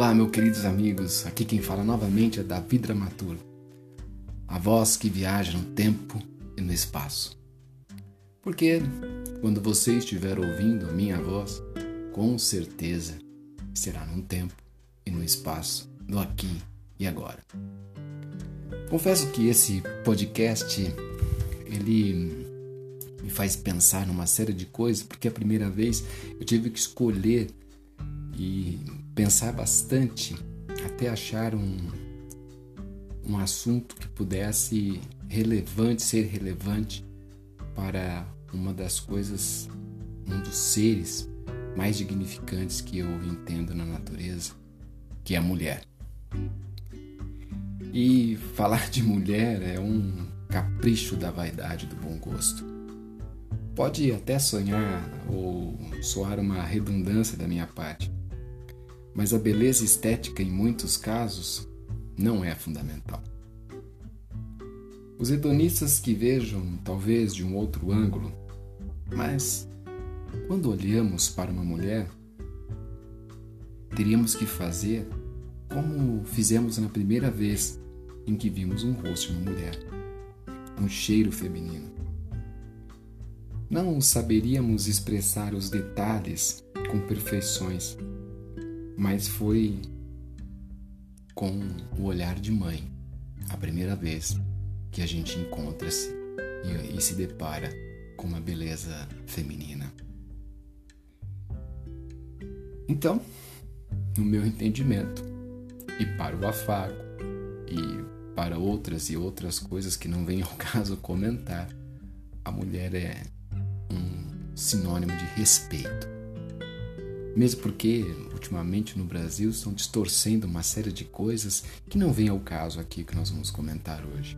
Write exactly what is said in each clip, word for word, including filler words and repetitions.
Olá, meus queridos amigos, aqui quem fala novamente é Davi Dramaturgo, a voz que viaja no tempo e no espaço. Porque quando você estiver ouvindo a minha voz, com certeza será num tempo e no espaço, no aqui e agora. Confesso que esse podcast, ele me faz pensar numa série de coisas, porque a primeira vez eu tive que escolher e pensar bastante até achar um, um assunto que pudesse relevante, ser relevante para uma das coisas, um dos seres mais dignificantes que eu entendo na natureza, que é a mulher. E falar de mulher é um capricho da vaidade do bom gosto. Pode até sonhar ou soar uma redundância da minha parte, mas a beleza estética, em muitos casos, não é fundamental. Os hedonistas que vejam, talvez, de um outro ângulo, mas quando olhamos para uma mulher, teríamos que fazer como fizemos na primeira vez em que vimos um rosto de uma mulher, um cheiro feminino. Não saberíamos expressar os detalhes com perfeições, mas foi com o olhar de mãe, a primeira vez que a gente encontra-se e, e se depara com uma beleza feminina. Então, no meu entendimento, e para o afago, e para outras e outras coisas que não vem ao caso comentar, a mulher é um sinônimo de respeito. Mesmo porque, ultimamente no Brasil, estão distorcendo uma série de coisas que não vem ao caso aqui que nós vamos comentar hoje.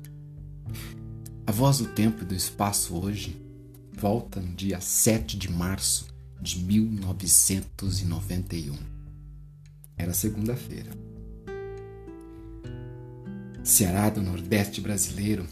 A Voz do Tempo e do Espaço hoje volta no dia sete de março de mil novecentos e noventa e um. Era segunda-feira. Ceará do Nordeste brasileiro,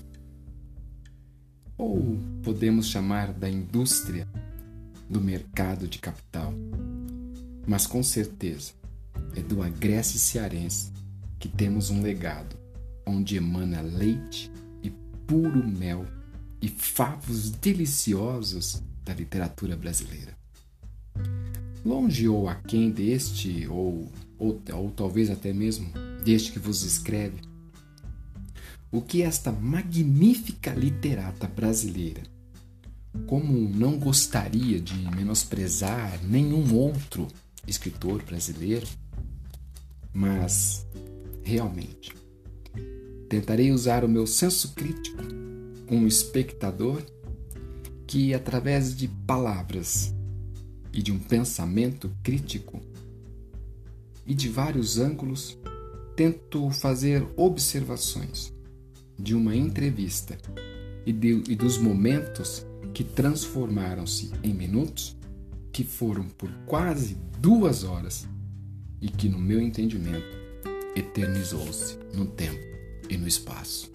ou podemos chamar da indústria do mercado de capital, mas com certeza é do Agreste cearense que temos um legado onde emana leite e puro mel e favos deliciosos da literatura brasileira. Longe ou aquém deste, ou, ou, ou talvez até mesmo deste que vos escreve, o que esta magnífica literata brasileira, como não gostaria de menosprezar nenhum outro escritor brasileiro, mas realmente tentarei usar o meu senso crítico como espectador que, através de palavras e de um pensamento crítico e de vários ângulos, tento fazer observações de uma entrevista e, de, e dos momentos que transformaram-se em minutos, que foram por quase duas horas e que, no meu entendimento, eternizou-se no tempo e no espaço.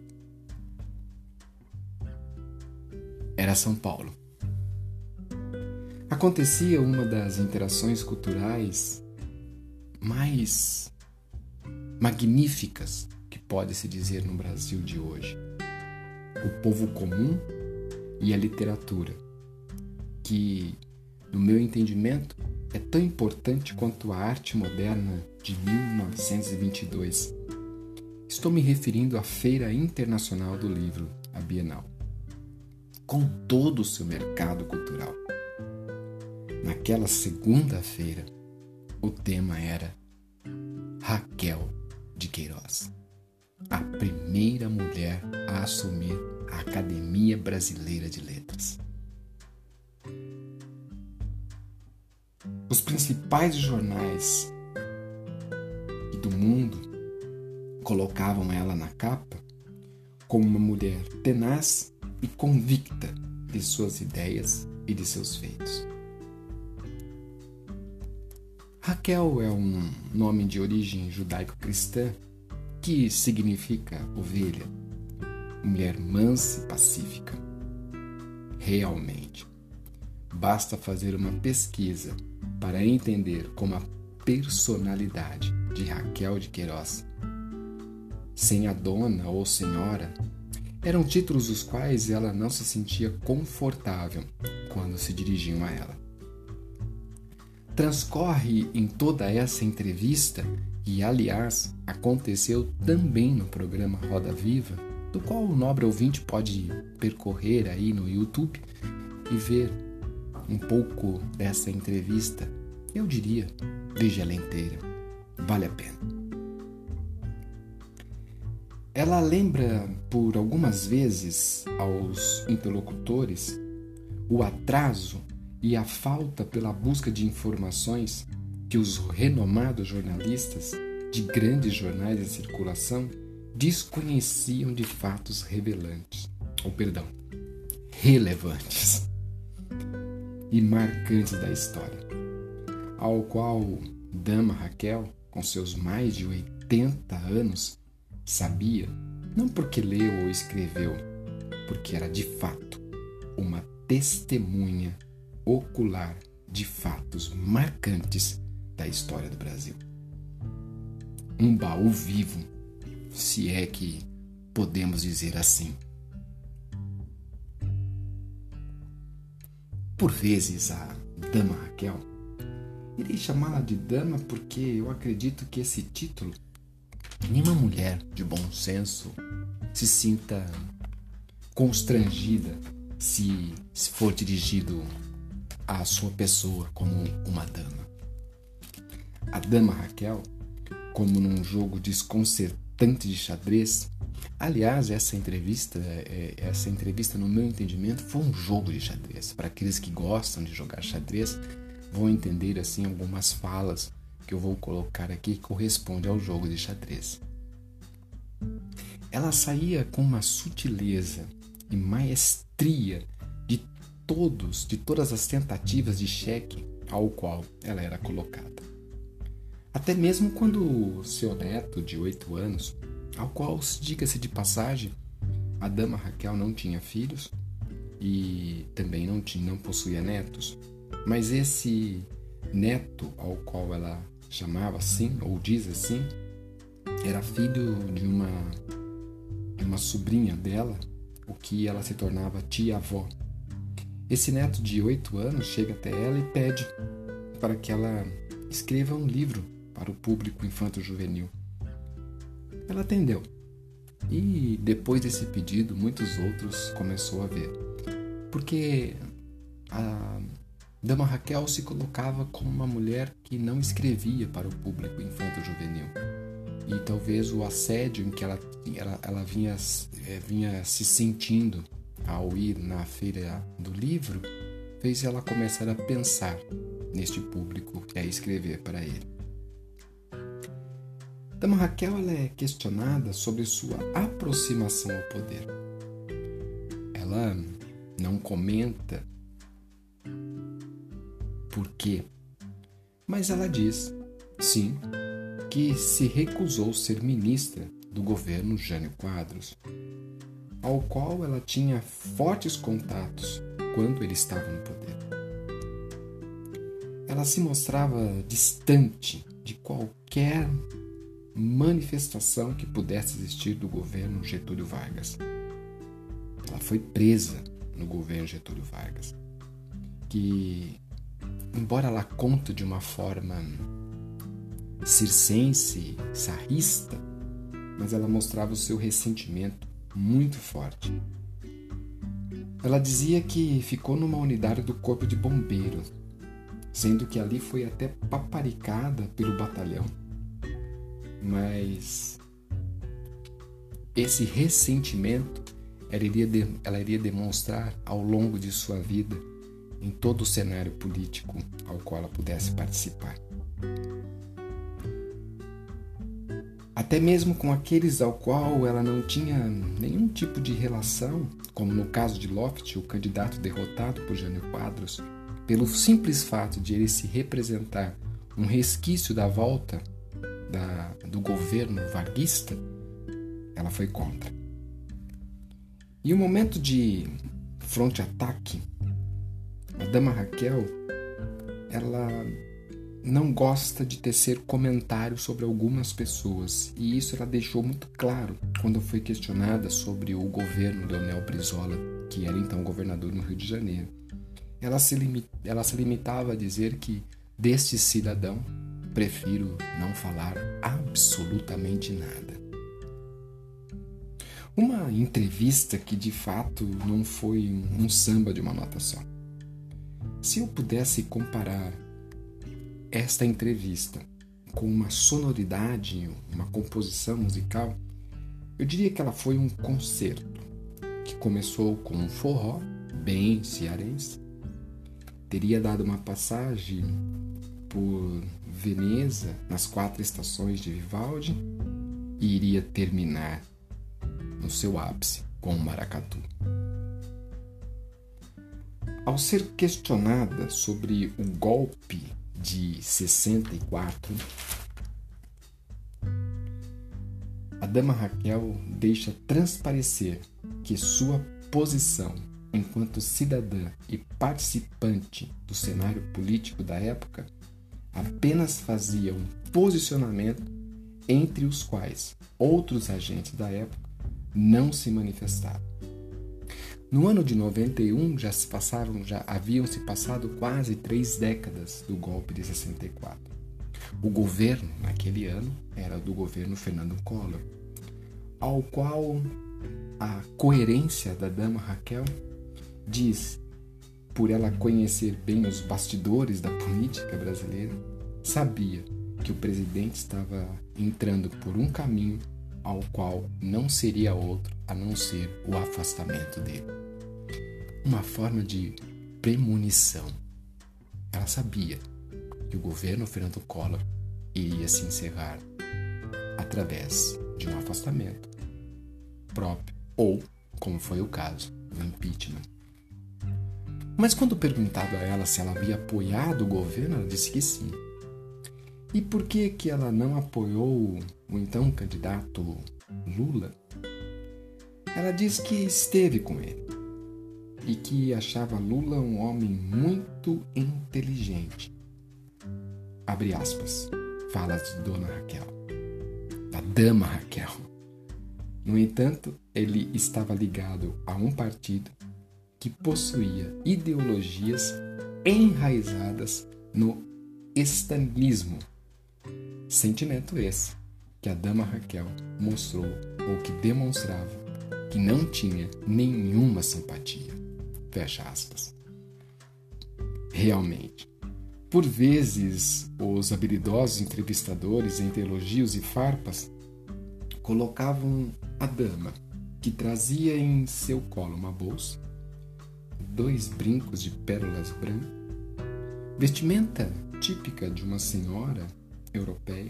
Era São Paulo. Acontecia uma das interações culturais mais magníficas que pode-se dizer no Brasil de hoje. O povo comum e a literatura, que, no meu entendimento, é tão importante quanto a arte moderna de mil novecentos e vinte e dois. Estou me referindo à Feira Internacional do Livro, a Bienal, com todo o seu mercado cultural. Naquela segunda-feira, o tema era Raquel de Queiroz, a primeira mulher a assumir a Academia Brasileira de Letras. Os principais jornais do mundo colocavam ela na capa como uma mulher tenaz e convicta de suas ideias e de seus feitos. Raquel é um nome de origem judaico-cristã que significa ovelha, mulher mansa e pacífica. Realmente, basta fazer uma pesquisa para entender como a personalidade de Raquel de Queiroz. Sem a dona ou senhora eram títulos dos quais ela não se sentia confortável quando se dirigiam a ela. Transcorre em toda essa entrevista, e aliás aconteceu também no programa Roda Viva, do qual o nobre ouvinte pode percorrer aí no YouTube e ver um pouco dessa entrevista, eu diria, veja ela inteira, vale a pena. Ela lembra por algumas vezes aos interlocutores o atraso e a falta pela busca de informações que os renomados jornalistas de grandes jornais em circulação desconheciam de fatos revelantes, ou perdão, relevantes e marcantes da história, ao qual Dama Raquel, com seus mais de oitenta anos, sabia, não porque leu ou escreveu, porque era de fato uma testemunha ocular de fatos marcantes da história do Brasil. Um baú vivo, se é que podemos dizer assim. Por vezes, a Dama Raquel, irei chamá-la de dama porque eu acredito que esse título nenhuma mulher de bom senso se sinta constrangida se, se for dirigido à sua pessoa como uma dama. A Dama Raquel, como num jogo desconcertante de xadrez, aliás, essa entrevista, essa entrevista, no meu entendimento, foi um jogo de xadrez. Para aqueles que gostam de jogar xadrez, vão entender assim algumas falas que eu vou colocar aqui que corresponde ao jogo de xadrez. Ela saía com uma sutileza e maestria de todos, de todas as tentativas de cheque ao qual ela era colocada. Até mesmo quando seu neto de oito anos, ao qual, diga-se de passagem, a Dama Raquel não tinha filhos e também não, tinha, não possuía netos, mas esse neto ao qual ela chamava assim, ou diz assim, era filho de uma, de uma sobrinha dela, o que ela se tornava tia-avó. Esse neto de oito anos chega até ela e pede para que ela escreva um livro para o público infanto-juvenil. Ela atendeu. E depois desse pedido, muitos outros começou a ver. Porque a Dama Raquel se colocava como uma mulher que não escrevia para o público infanto-juvenil. E talvez o assédio em que ela, ela, ela vinha, vinha se sentindo ao ir na feira do livro fez ela começar a pensar neste público e a escrever para ele. Dama Raquel ela é questionada sobre sua aproximação ao poder. Ela não comenta por quê, mas ela diz, sim, que se recusou ser ministra do governo Jânio Quadros, ao qual ela tinha fortes contatos quando ele estava no poder. Ela se mostrava distante de qualquer manifestação que pudesse existir do governo Getúlio Vargas. Ela foi presa no governo Getúlio Vargas, que, embora ela conte de uma forma circense, sarrista, mas ela mostrava o seu ressentimento muito forte. Ela dizia que ficou numa unidade do Corpo de Bombeiros, sendo que ali foi até paparicada pelo batalhão. Mas esse ressentimento ela iria, de, ela iria demonstrar ao longo de sua vida em todo o cenário político ao qual ela pudesse participar. Até mesmo com aqueles ao qual ela não tinha nenhum tipo de relação, como no caso de Loft, o candidato derrotado por Jânio Quadros, pelo simples fato de ele se representar um resquício da volta da, do governo varguista, ela foi contra. E o momento de fronte-ataque, a Dama Raquel, ela não gosta de tecer comentários sobre algumas pessoas, e isso ela deixou muito claro quando foi questionada sobre o governo Leonel Brizola, que era então governador no Rio de Janeiro. Ela se, limita, ela se limitava a dizer que deste cidadão prefiro não falar absolutamente nada. Uma entrevista que de fato não foi um, um samba de uma nota só. Se eu pudesse comparar esta entrevista com uma sonoridade, uma composição musical, eu diria que ela foi um concerto que começou com um forró bem cearense, teria dado uma passagem por Veneza nas quatro estações de Vivaldi e iria terminar no seu ápice com o maracatu. Ao ser questionada sobre o golpe de sessenta e quatro, a dama Raquel deixa transparecer que sua posição enquanto cidadã e participante do cenário político da época apenas fazia um posicionamento entre os quais outros agentes da época não se manifestaram. No ano de noventa e um já se passavam, já haviam se passado quase três décadas do golpe de sessenta e quatro. O governo naquele ano era do governo Fernando Collor, ao qual a coerência da dama Raquel diz, por ela conhecer bem os bastidores da política brasileira, sabia que o presidente estava entrando por um caminho ao qual não seria outro a não ser o afastamento dele. Uma forma de premonição. Ela sabia que o governo Fernando Collor iria se encerrar através de um afastamento próprio ou, como foi o caso, do impeachment. Mas quando perguntado a ela se ela havia apoiado o governo, ela disse que sim. E por que que ela não apoiou o então candidato Lula? Ela diz que esteve com ele e que achava Lula um homem muito inteligente. Abre aspas, fala de Dona Raquel, da dama Raquel. No entanto, ele estava ligado a um partido que possuía ideologias enraizadas no stalinismo. Sentimento esse que a dama Raquel mostrou ou que demonstrava que não tinha nenhuma simpatia. Fecha aspas. Realmente, por vezes, os habilidosos entrevistadores, entre elogios e farpas, colocavam a dama, que trazia em seu colo uma bolsa, dois brincos de pérolas brancas, vestimenta típica de uma senhora europeia,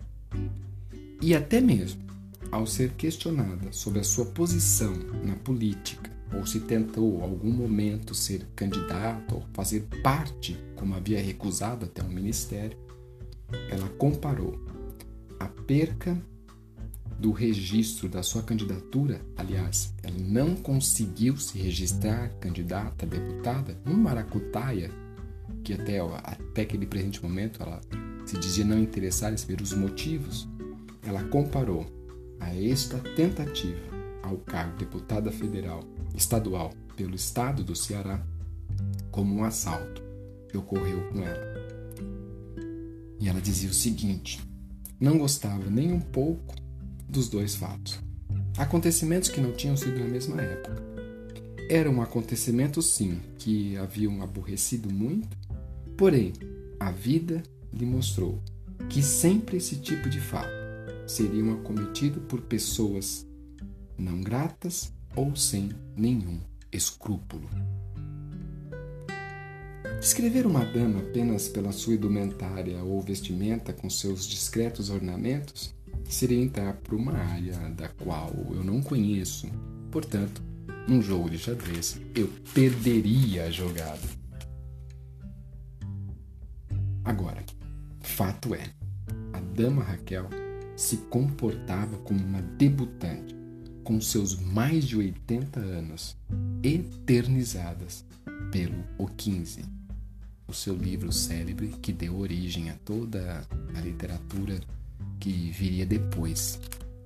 e até mesmo, ao ser questionada sobre a sua posição na política, ou se tentou algum momento ser candidata ou fazer parte, como havia recusado até um ministério, ela comparou a perca do registro da sua candidatura, aliás, ela não conseguiu se registrar candidata a deputada, um maracutaia, que até, até aquele presente momento ela se dizia não interessar em saber os motivos, ela comparou a esta tentativa ao cargo de deputada federal estadual pelo estado do Ceará como um assalto que ocorreu com ela. E ela dizia o seguinte: não gostava nem um pouco dos dois fatos. Acontecimentos que não tinham sido na mesma época. Eram acontecimentos, sim, que haviam aborrecido muito, porém, a vida lhe mostrou que sempre esse tipo de fato seriam acometido por pessoas não gratas ou sem nenhum escrúpulo. Descrever uma dama apenas pela sua indumentária ou vestimenta com seus discretos ornamentos seria entrar por uma área da qual eu não conheço. Portanto, num jogo de xadrez, eu perderia a jogada. Agora, fato é, a dama Raquel se comportava como uma debutante, com seus mais de oitenta anos eternizadas pelo O quinze. o seu livro célebre que deu origem a toda a literatura que viria depois.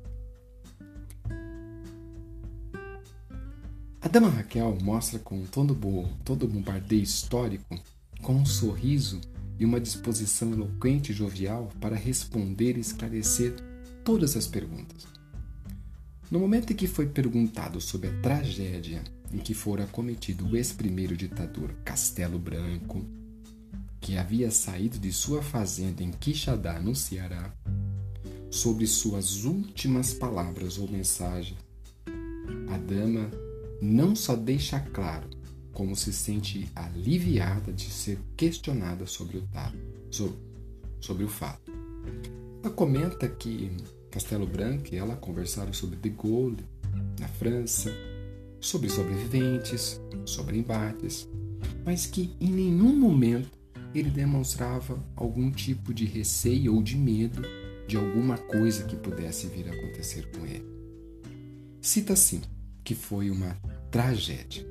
A Dama Raquel mostra com todo o todo bombardeio histórico, com um sorriso e uma disposição eloquente e jovial para responder e esclarecer todas as perguntas. No momento em que foi perguntado sobre a tragédia em que fora cometido o ex-primeiro ditador Castelo Branco, que havia saído de sua fazenda em Quixadá, no Ceará, sobre suas últimas palavras ou mensagens, a dama não só deixa claro como se sente aliviada de ser questionada sobre o, tá, sobre, sobre o fato. Ela comenta que Castelo Branco e ela conversaram sobre De Gaulle na França, sobre sobreviventes, sobre embates, mas que em nenhum momento ele demonstrava algum tipo de receio ou de medo de alguma coisa que pudesse vir a acontecer com ele. Cita assim que foi uma tragédia.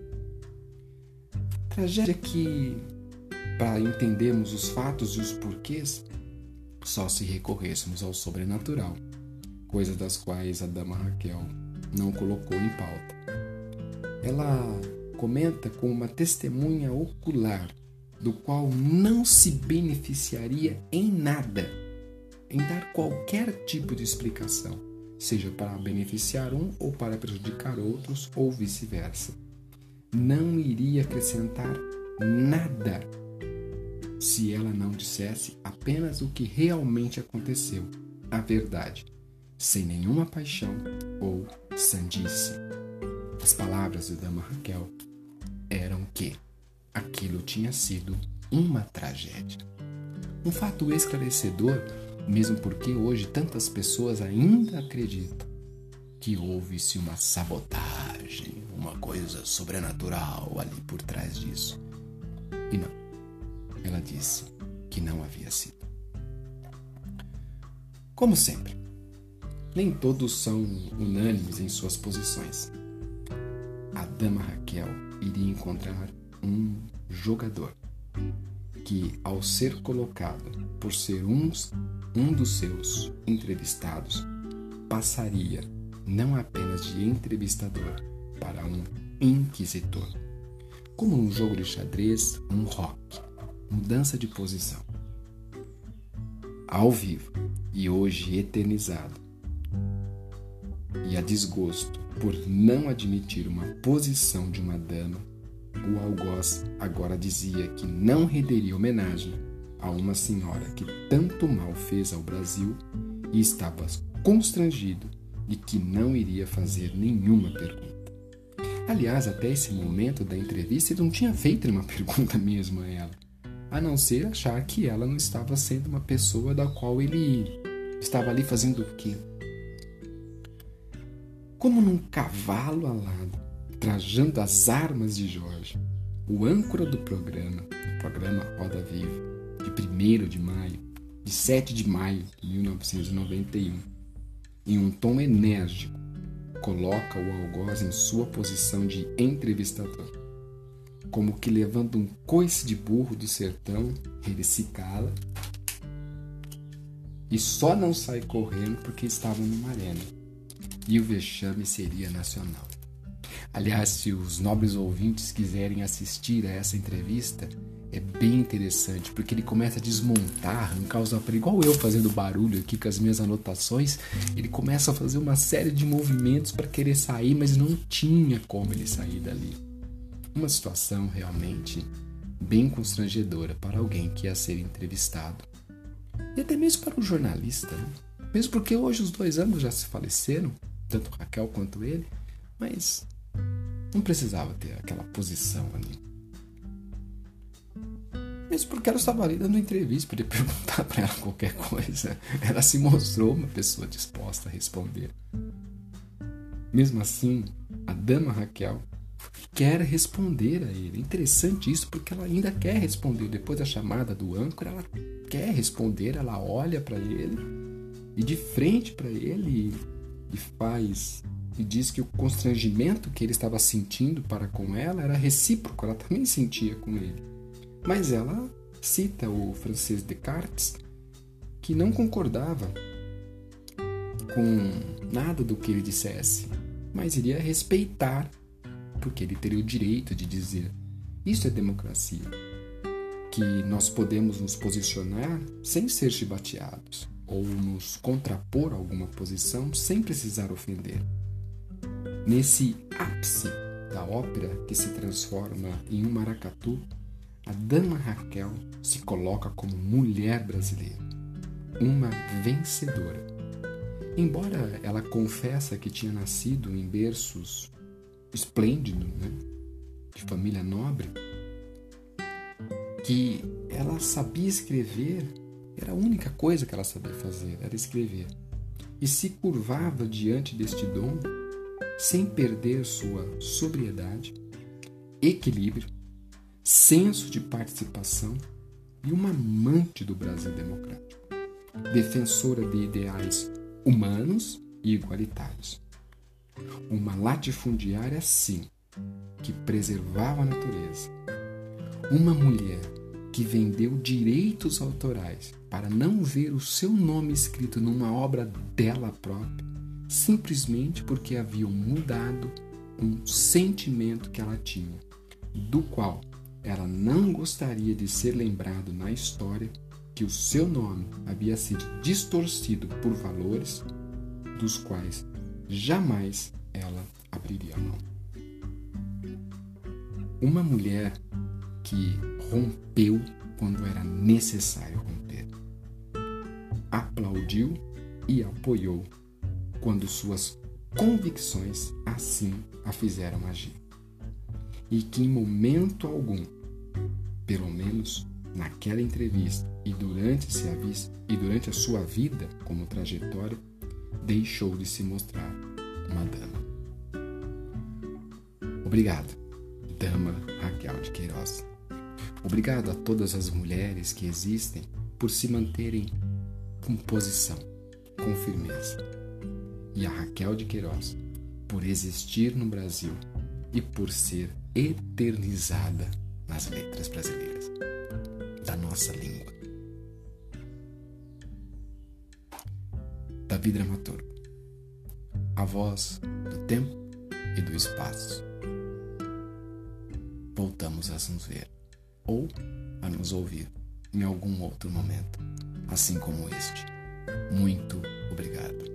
Tragédia que, para entendermos os fatos e os porquês, só se recorrêssemos ao sobrenatural, coisas das quais a Dama Raquel não colocou em pauta. Ela comenta com uma testemunha ocular, do qual não se beneficiaria em nada em dar qualquer tipo de explicação, seja para beneficiar um ou para prejudicar outros, ou vice-versa. Não iria acrescentar nada se ela não dissesse apenas o que realmente aconteceu, a verdade, sem nenhuma paixão ou sandice. As palavras de Dama Raquel eram que aquilo tinha sido uma tragédia. Um fato esclarecedor, mesmo porque hoje tantas pessoas ainda acreditam que houve-se uma sabotagem, uma coisa sobrenatural ali por trás disso. E não, ela disse que não havia sido. Como sempre, nem todos são unânimes em suas posições. A Dama Raquel iria encontrar um jogador que, ao ser colocado por ser um, um dos seus entrevistados, passaria não apenas de entrevistador para um inquisitor, como num jogo de xadrez, um roque, mudança de posição. Ao vivo e hoje eternizado, e a desgosto por não admitir uma posição de uma dama, o algoz agora dizia que não renderia homenagem a uma senhora que tanto mal fez ao Brasil e estava constrangido de que não iria fazer nenhuma pergunta. Aliás, até esse momento da entrevista ele não tinha feito nenhuma pergunta mesmo a ela, a não ser achar que ela não estava sendo uma pessoa da qual ele estava ali fazendo o quê? Como num cavalo alado, trajando as armas de Jorge, o âncora do programa, o programa Roda Viva, de primeiro de maio, de sete de maio de mil novecentos e noventa e um, em um tom enérgico, coloca o algoz em sua posição de entrevistador. Como que levando um coice de burro do sertão, ele se cala e só não sai correndo porque estavam numa arena. E o vexame seria nacional. Aliás, se os nobres ouvintes quiserem assistir a essa entrevista, é bem interessante, porque ele começa a desmontar, arrancar os aparelhos, igual eu fazendo barulho aqui com as minhas anotações, ele começa a fazer uma série de movimentos para querer sair, mas não tinha como ele sair dali. Uma situação realmente bem constrangedora para alguém que ia ser entrevistado. E até mesmo para o jornalista, né? Mesmo porque hoje os dois ambos já se faleceram, tanto Raquel quanto ele, mas não precisava ter aquela posição ali. Mesmo porque ela estava ali dando entrevista, podia perguntar para ela qualquer coisa. Ela se mostrou uma pessoa disposta a responder. Mesmo assim, a Dama Raquel quer responder a ele. É interessante isso, porque ela ainda quer responder. Depois da chamada do âncora, ela quer responder, ela olha para ele e de frente para ele e faz e diz que o constrangimento que ele estava sentindo para com ela era recíproco, ela também sentia com ele. Mas ela cita o francês Descartes, que não concordava com nada do que ele dissesse, mas iria respeitar, porque ele teria o direito de dizer: isso é democracia, que nós podemos nos posicionar sem ser chibateados, ou nos contrapor a alguma posição sem precisar ofender. Nesse ápice da ópera que se transforma em um maracatu, a dama Raquel se coloca como mulher brasileira, uma vencedora. Embora ela confessa que tinha nascido em berços esplêndidos, né, de família nobre, que ela sabia escrever, era a única coisa que ela sabia fazer, era escrever. E se curvava diante deste dom, sem perder sua sobriedade, equilíbrio, senso de participação e uma amante do Brasil democrático, defensora de ideais humanos e igualitários. Uma latifundiária, sim, que preservava a natureza. Uma mulher que vendeu direitos autorais para não ver o seu nome escrito numa obra dela própria, simplesmente porque haviam mudado um sentimento que ela tinha, do qual ela não gostaria de ser lembrado na história que o seu nome havia sido distorcido por valores dos quais jamais ela abriria a mão. Uma mulher que rompeu quando era necessário romper. Aplaudiu e apoiou quando suas convicções assim a fizeram agir. E que em momento algum, pelo menos naquela entrevista e durante, -se a, e durante a sua vida como trajetória, deixou de se mostrar uma dama. Obrigado, dama Raquel de Queiroz. Obrigado a todas as mulheres que existem por se manterem com posição, com firmeza. E a Raquel de Queiroz por existir no Brasil e por ser eternizada nas letras brasileiras, da nossa língua. Davi Dramaturgo, a voz do tempo e do espaço. Voltamos a nos ver ou a nos ouvir em algum outro momento, assim como este. Muito obrigado.